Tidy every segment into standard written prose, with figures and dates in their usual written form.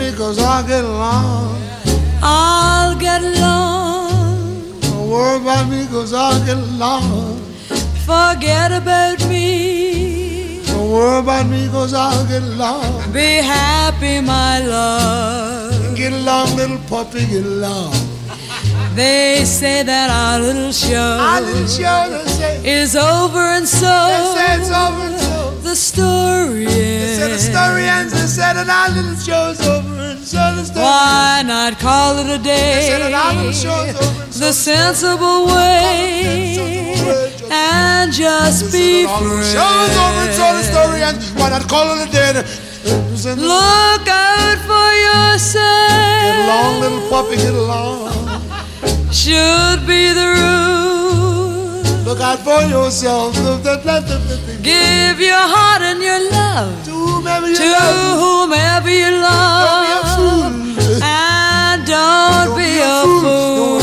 me 'cause I'll get along. I'll get along. Don't worry about me 'cause I'll get along. Forget about me. Don't worry about me 'cause I'll get along. Be happy, my love. Get along, little puppy, get along. They say that our little show is over, and so they say it's over, and so the story they said the story ends. They said that our little show's over, and so the story. Why not call it a day? They said that our little show's over, and so the sensible way, and just be free. Show's over, and so the story ends. Why not call it a day? Look out for yourself. Get along, little puppy, get along. Should be the rule. Look out for yourself. Give your heart and your love to whomever you love. Don't be a fool. And don't be a fool.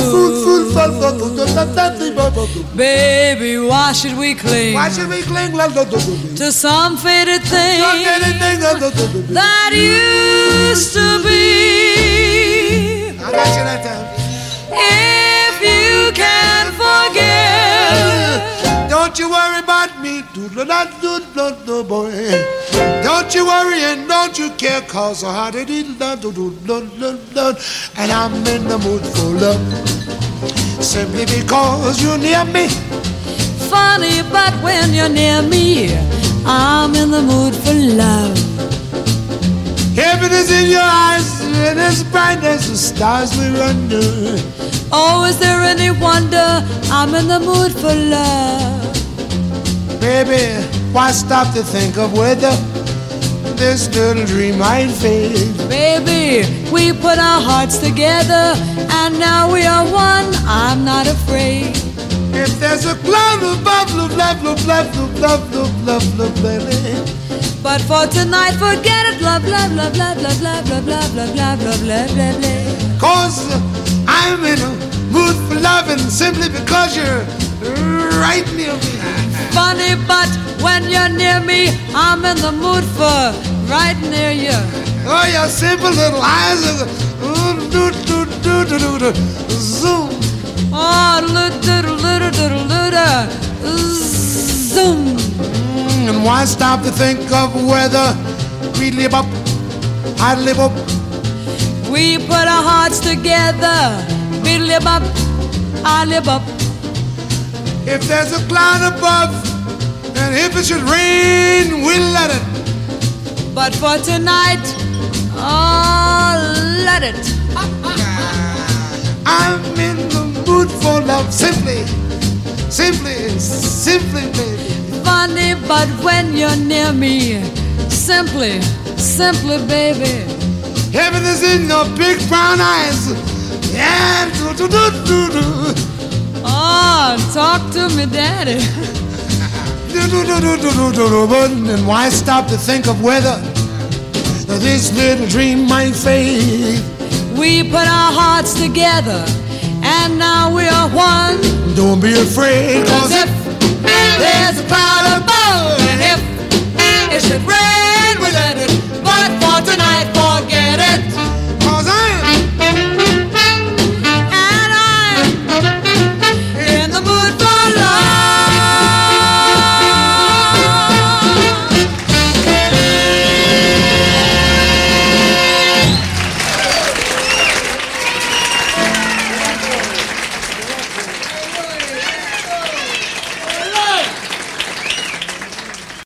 Baby, why should we cling? Why should we cling to some faded thing that used to be? I got you that time. If you can forget, don't you worry about me, boy. Don't you worry and don't you care, 'cause I had it, and I'm in the mood for love. Simply because you're near me. Funny, but when you're near me, I'm in the mood for love. Heaven is in your eyes, and as bright as the stars we're under. Oh, is there any wonder I'm in the mood for love? Baby, why stop to think of whether this little dream might fade? Baby, we put our hearts together, and now we are one. I'm not afraid. If there's a cloud above, love, baby. But for tonight, forget it. Love, love, love, love, love, love, love, love, love, love, love, love, love, love. 'Cause I'm in a mood for loving simply because you're right near me. Funny, but when you're near me, I'm in the mood for right near you. Oh, your simple little eyes are zoom. Oh, little, zoom. And why stop to think of whether we live up, I live up. We put our hearts together. We live up, I live up. If there's a cloud above, and if it should rain, we'll let it. But for tonight, oh, let it. I'm in the mood for love, simply, baby. Funny, but when you're near me, simply, baby. Heaven is in your big brown eyes. Yeah, Oh, talk to me, daddy. And why stop to think of whether this little dream might fade? We put our hearts together, and now we are one. Don't be afraid, 'cause if there's a cloud above, and if it should rain, we let it